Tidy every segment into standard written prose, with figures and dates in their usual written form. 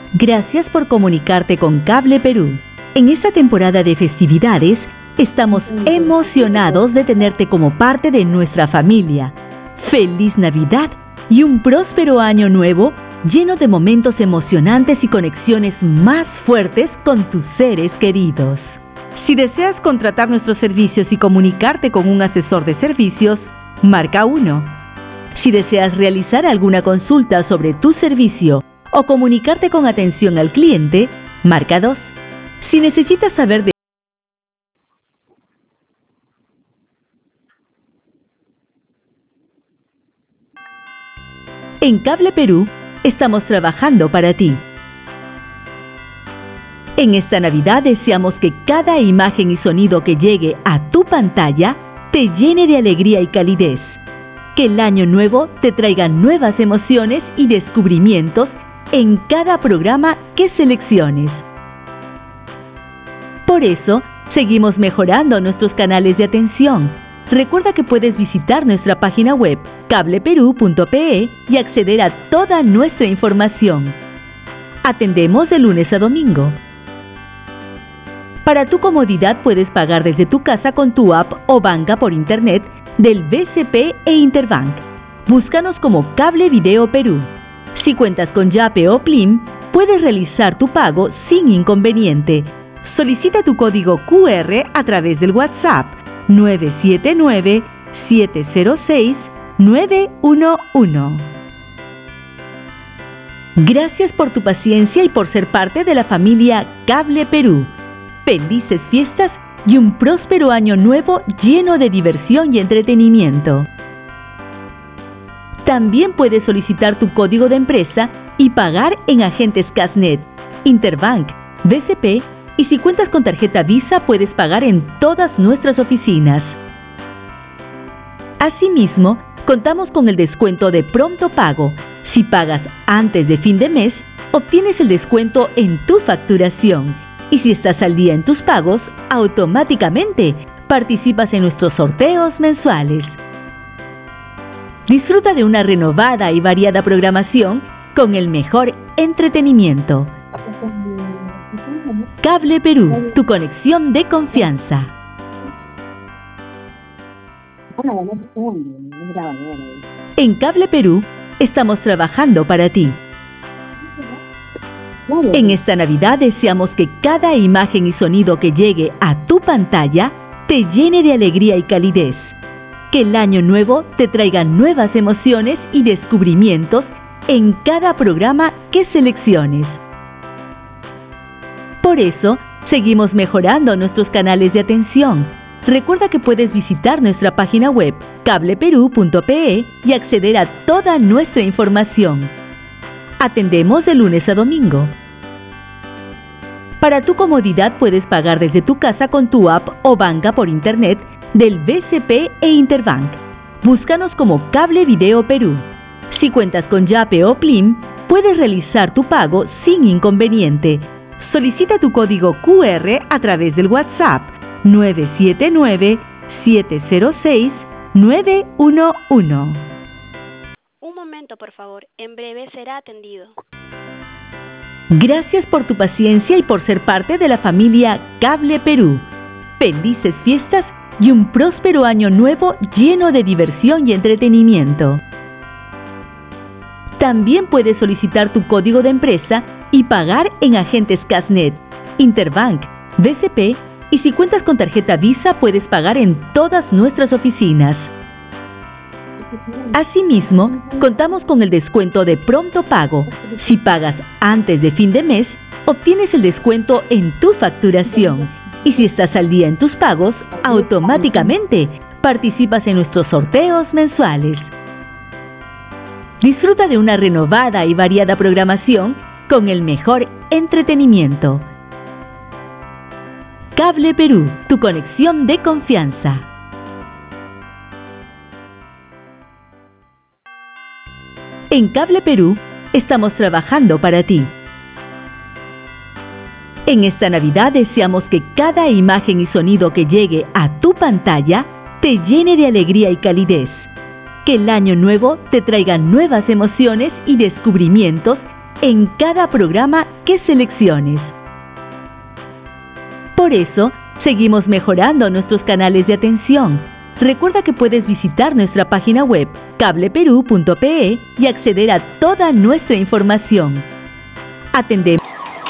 Gracias por comunicarte con Cable Perú. En esta temporada de festividades, estamos emocionados de tenerte como parte de nuestra familia. ¡Feliz Navidad y un próspero año nuevo lleno de momentos emocionantes y conexiones más fuertes con tus seres queridos! Si deseas contratar nuestros servicios y comunicarte con un asesor de servicios, marca 1. Si deseas realizar alguna consulta sobre tu servicio o comunicarte con atención al cliente, marca 2. Si necesitas saber de En Cable Perú, estamos trabajando para ti. En esta Navidad deseamos que cada imagen y sonido que llegue a tu pantalla te llene de alegría y calidez. Que el año nuevo te traiga nuevas emociones y descubrimientos en cada programa que selecciones. Por eso, seguimos mejorando nuestros canales de atención. Recuerda que puedes visitar nuestra página web cableperú.pe y acceder a toda nuestra información. Atendemos de lunes a domingo. Para tu comodidad puedes pagar desde tu casa con tu app o banca por internet del BCP e Interbank. Búscanos como Cable Video Perú. Si cuentas con Yape o Plim, puedes realizar tu pago sin inconveniente. Solicita tu código QR a través del WhatsApp 979-706-911. Gracias por tu paciencia y por ser parte de la familia Cable Perú. Felices fiestas y un próspero año nuevo lleno de diversión y entretenimiento. También puedes solicitar tu código de empresa y pagar en agentes Casnet, Interbank, BCP y si cuentas con tarjeta Visa puedes pagar en todas nuestras oficinas. Asimismo, contamos con el descuento de pronto pago. Si pagas antes de fin de mes, obtienes el descuento en tu facturación. Y si estás al día en tus pagos, automáticamente participas en nuestros sorteos mensuales. Disfruta de una renovada y variada programación con el mejor entretenimiento. Cable Perú, tu conexión de confianza. En Cable Perú, estamos trabajando para ti. En esta Navidad deseamos que cada imagen y sonido que llegue a tu pantalla te llene de alegría y calidez. Que el año nuevo te traiga nuevas emociones y descubrimientos en cada programa que selecciones. Por eso, seguimos mejorando nuestros canales de atención. Recuerda que puedes visitar nuestra página web cableperú.pe y acceder a toda nuestra información. Atendemos de lunes a domingo. Para tu comodidad puedes pagar desde tu casa con tu app o banca por internet del BCP e Interbank. Búscanos como Cable Video Perú. Si cuentas con Yape o Plim, puedes realizar tu pago sin inconveniente. Solicita tu código QR a través del WhatsApp 979-706-911. Un momento, por favor. En breve será atendido. Gracias por tu paciencia y por ser parte de la familia Cable Perú. Felices fiestas y un próspero año nuevo lleno de diversión y entretenimiento. También puedes solicitar tu código de empresa y pagar en agentes Casnet, Interbank, BCP y si cuentas con tarjeta Visa puedes pagar en todas nuestras oficinas. Asimismo, contamos con el descuento de pronto pago. Si pagas antes de fin de mes, obtienes el descuento en tu facturación. Y si estás al día en tus pagos, automáticamente participas en nuestros sorteos mensuales. Disfruta de una renovada y variada programación con el mejor entretenimiento. Cable Perú, tu conexión de confianza. En Cable Perú, estamos trabajando para ti. En esta Navidad deseamos que cada imagen y sonido que llegue a tu pantalla te llene de alegría y calidez. Que el año nuevo te traiga nuevas emociones y descubrimientos en cada programa que selecciones. Por eso, seguimos mejorando nuestros canales de atención. Recuerda que puedes visitar nuestra página web cableperú.pe y acceder a toda nuestra información. Atendemos.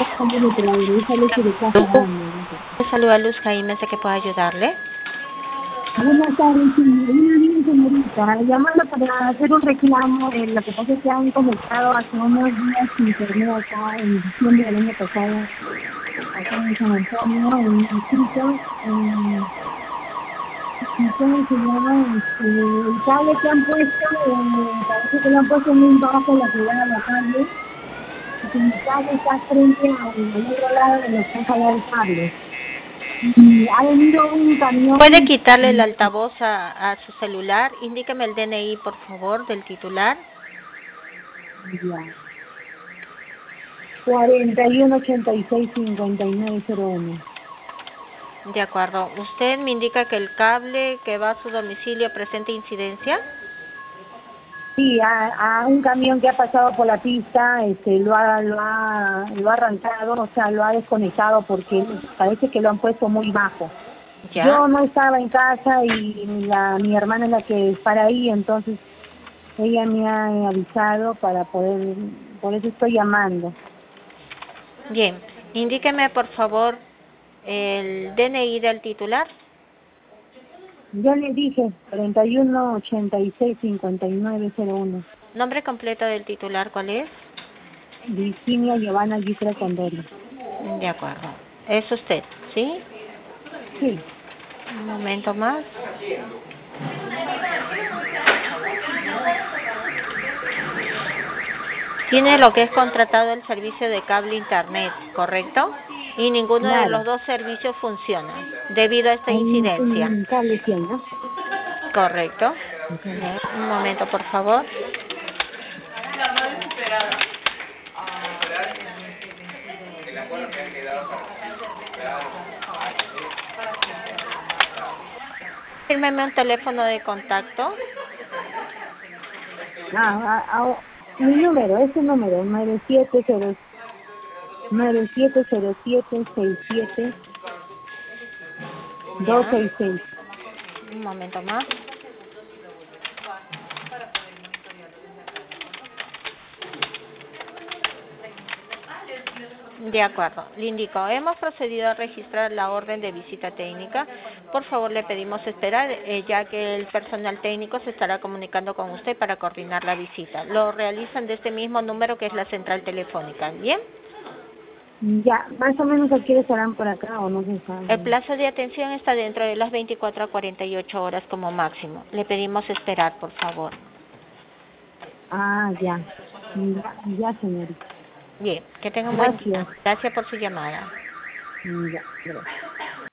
Saluda Luz Jaime, ¿sé que puedo ayudarle? Buenas tardes, señorita. Llamando para hacer un reclamo. Lo que pasa es que han conectado hace unos días internet acá en diciembre del año pasado, acá en San Antonio, en el distrito. ¿Cómo se llama? El cable que han puesto, parece que lo han puesto muy bajo la pegada de la calle. El cable está frente al otro lado de los que han jalado el cable. Y ha venido un camión. ¿Puede quitarle el altavoz a su celular? Indíqueme el DNI, por favor, del titular. Ya. 4186-5901. De acuerdo. ¿Usted me indica que el cable que va a su domicilio presenta incidencia? Sí, a un camión que ha pasado por la pista, lo ha arrancado, o sea, lo ha desconectado porque parece que lo han puesto muy bajo. ¿Ya? Yo no estaba en casa y mi hermana es la que para ahí, entonces ella me ha avisado para poder, por eso estoy llamando. Bien, indíqueme por favor el DNI del titular. Yo le dije 4186-5901. ¿Nombre completo del titular cuál es? Virginia Giovanna Guitra Condori. De acuerdo. ¿Es usted, sí? Sí. Un momento más. Tiene lo que es contratado el servicio de cable internet, ¿correcto? Y ninguno de los dos servicios funciona debido a esta incidencia. Cable 100, ¿no? Correcto. Bien, un momento, por favor. Fírmeme un teléfono de contacto. Mi número, ese número, 9707-266. Un momento más. De acuerdo, le indico, hemos procedido a registrar la orden de visita técnica. Por favor, le pedimos esperar, ya que el personal técnico se estará comunicando con usted para coordinar la visita. Lo realizan de este mismo número que es la central telefónica, ¿bien? Ya, más o menos a qué estarán por acá o no se sabe. El plazo de atención está dentro de las 24 a 48 horas como máximo. Le pedimos esperar, por favor. Ya, señorita. Bien, que tenga un buen día. Gracias por su llamada. Ya, gracias.